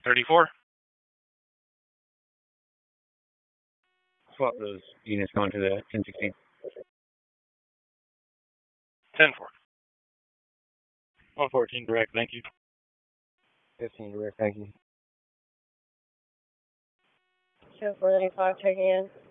34. Swap those units going to the 1016. 10-4. 114 direct, thank you. 15 direct, thank you. 10-4-95, taking in.